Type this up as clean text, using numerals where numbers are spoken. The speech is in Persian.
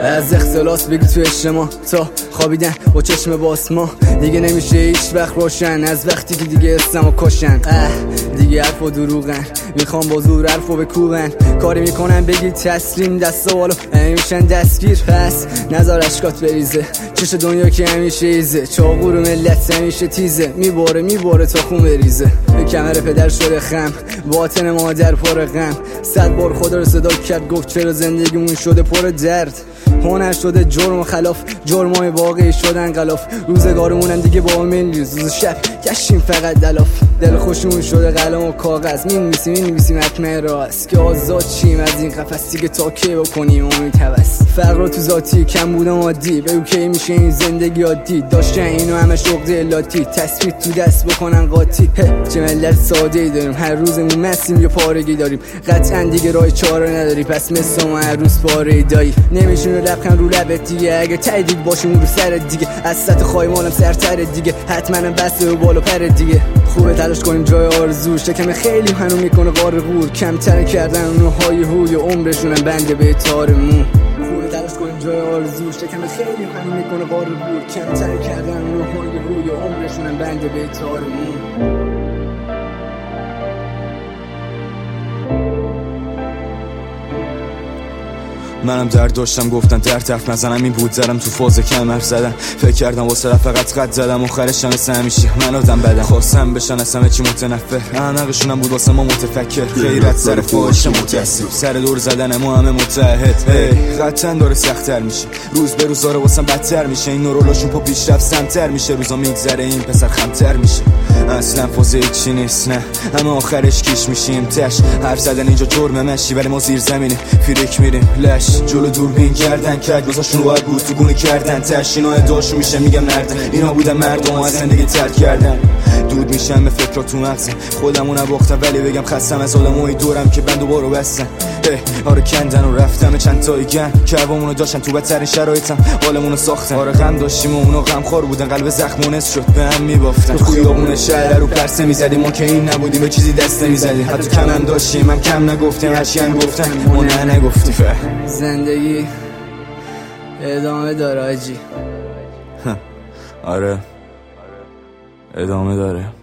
از اختلاس بگی تو اجتماع تا خوابیدن با چشم باز ما دیگه نمیشه هیچ وقت روشن از وقتی که دیگه اسمو کشن. دیگه حرف و دروغن میخوام با زور حرفو بکوبن کاری میکنن بگی تسلیم دستا بالا میشن دستگیر. پس نذار اشکات بریزه چش دنیا که همیشه ایزه چاقو رو ملت همیشه تیزه میباره تا خون بریزه. به کمر پدر شده خم باطن مادر پر غم 100 بار خدا رو صدا کرد گفت چرا زندگیمون شده پر درد. هنر شده جرم و خلاف جرمای واقعی شدن غلاف روزگارمونم دیگه با من روز و شب گشتیم فقط دلاف. دل خوشمون شده قلم و کاغذ مینویسیم حتما راست که آزاد چیم از این قفس دیگه تا کی بکنیم امید هوس. فقر تو ذاتی کم بودم عادی بگو کی میشه این زندگی عادی داشتن اینو همه شغل الاتی تثبیت تو دست بکنن قاطی. چه ملت ساده ای داریم هر روزمون مسیم یا پارگی داریم قطعا دیگه راه چاره نداری پس مثل ما هر روز پاره دایی نمیشونه لبخند رو لبت دیگه اگه تایید باشیم رو سرت دیگه از سطح خایمانم سرتر دیگه حتما بسته و بالا پر دیگه. خوبه تلاش کنیم جای آرزو شکم خیلی هنو میکنه غار غور کمتر کردن اونهای هوی عمرشونم بنده به تار مون. خوبه تلاش کنیم جای آرزو شکم خیلی هنو میکنه غار غور کمتر کردن اونهای هوی عمرشونم بنده به تار مون. منم درد داشتم گفتن درد حرف نزنم این بود زدم تو فاز کم حرف زدم فکر کردم واسه فقط قد زدم آخرش مثل همیشه من آدم بدم خواستم بشن از همه چی متنفر احمقشونم بود واسه ما متفکر خیرت سر فاحش متاسف سر دور زدن ما همه متحد. قطعا داره سخت‌تر میشه روز به روز داره واسم بدتر میشه این نورولاشون پا پیشرفت سمتر میشه روزا میگذره این پسر خمتر میشه اصلا فازه چی نیست نه اما آخرش کیش میشیم تش حرف زدن اینجا جرم مشی ولی ما زیر زمینه فیریک میریم لش جلو دوربین کردن کرد گذاشون باید بود تو گونه کردن تش اینا ادعاشون میشه میگم نردن اینا بودن مردم از زندگی ترک کردن دود میشم به فکر تو مغزم خودمون باختم ولی بگم خستم از آدمای دورم که بند و بارو بستن. آره کندن و رفتم چند تایی گن کربامونو داشتن تو بدترین شرایطم حالمونو ساختن. آره غم داشتیم و اونا غمخوار بودن قلب زخمونس شد به هم میبافتن تو خیابون شهر رو پرسه میزدیم ما که این نبودیم به چیزی دست نمیزدیم حتی کم هم داشتیم هم کم نگفتیم هرچی هم گفتن ما نه نگفتیم. زندگی ادامه داره آجی. آره ادامه داره.